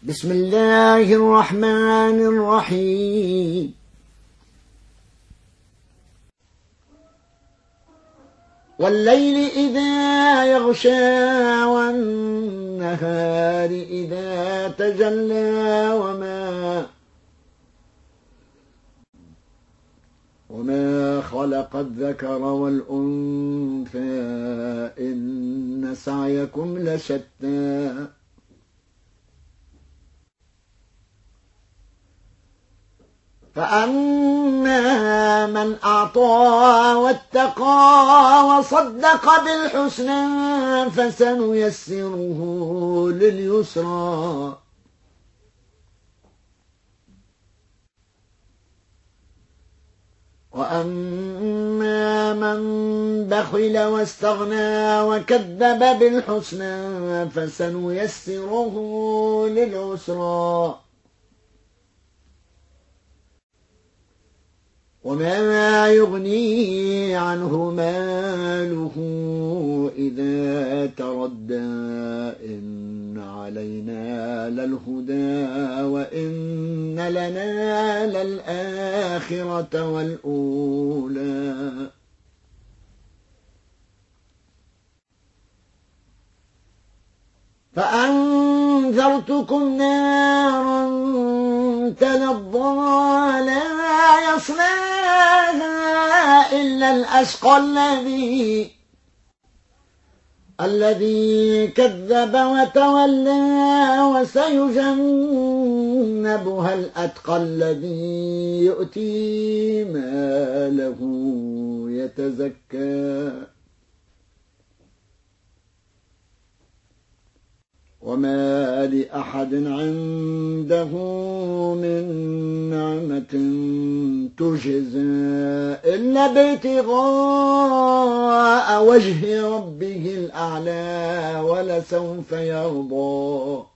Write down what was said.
بسم الله الرحمن الرحيم. والليل إذا يغشى والنهار إذا تجلى وما خلق الذكر والأنثى إن سعيكم لشتى فأما من أعطى واتقى وصدق بالحسنى فسنيسره لليسرى وأما من بخل واستغنى وكذب بالحسنى فسنيسره للعسرى وما يغني عنه ماله إذا تردى إن علينا للهدى وإن لنا للآخرة والأولى فأنذرتكم نارا تلظى لا يصلاها إلا الأشقى الذي كذب وتولى وسيجنبها الأتقى الذي يؤتي ماله يتزكى وما لأحد عنده من نعمة تجزى إلا ابتغاء وجه ربه الأعلى ولسوف يرضى